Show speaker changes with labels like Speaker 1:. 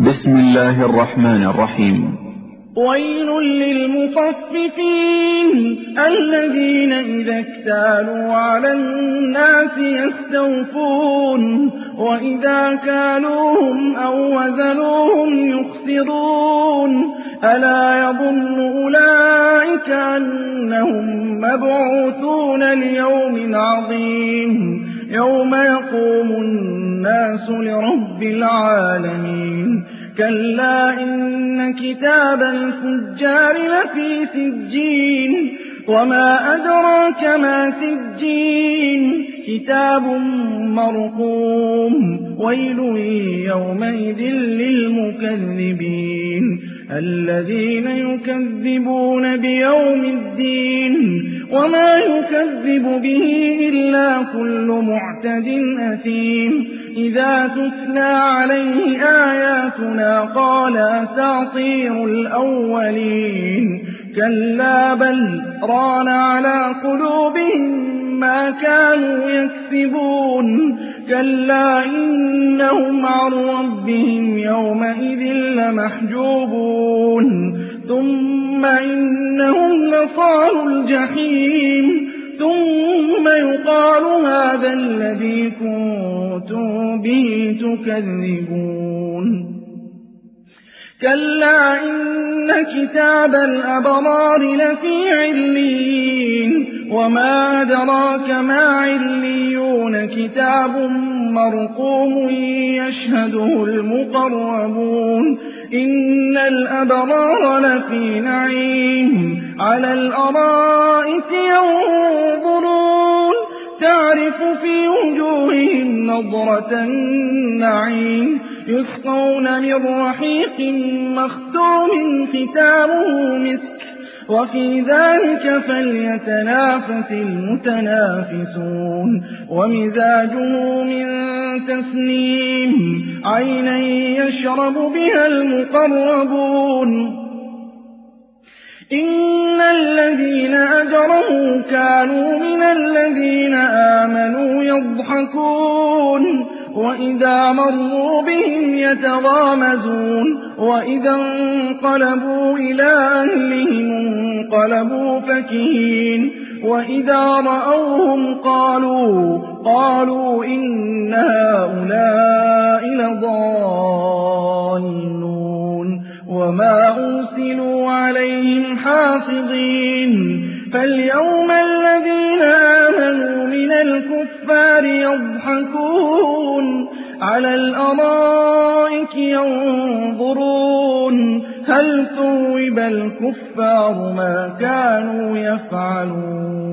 Speaker 1: بسم الله الرحمن الرحيم.
Speaker 2: ويل للمطففين الذين إذا اكتالوا على الناس يستوفون وإذا كالوهم أو وزنوهم يخسرون ألا يظن أولئك أنهم مبعوثون ليوم عظيم يوم يقوم الناس لرب العالمين كلا إن كتاب الفجار لفي سجين وما أدراك ما سجين كتاب مرقوم ويل يومئذ للمكذبين الذين يكذبون بيوم الدين وما يكذب به إلا كل معتد أثيم إذا تتلى عليه آياتنا قال أساطير الأولين كلا بل ران على قلوبهم ما كانوا يكسبون كلا إنهم عن ربهم يومئذ لمحجوبون ثم إنهم لصالوا الجحيم ثم يقال هذا الذي كنتم به تكذبون كلا إن كتاب الأبرار لفي عليين وما أدراك ما عليون كتاب مرقوم يشهده المقربون إن الأبرار لفي نعيم على الأرائك ينظرون تعرف في وجوههم نضرة النعيم يسقون من رحيق مختوم ختامه مسك وفي ذلك فليتنافس المتنافسون ومزاجه من تسنيم عينا يشرب بها المقربون إن الذين أجرموا كانوا من الذين آمنوا يضحكون وإذا مروا بهم يتغامزون وإذا انقلبوا إلى أهلهم انقلبوا فكهين وإذا رأوهم قالوا إن هؤلاء لضالون وما أرسلوا عليهم حافظين فاليوم الذين آمنوا من الكفار يضحكون على الأرائك ينظرون هل ثوب الكفار ما كانوا يفعلون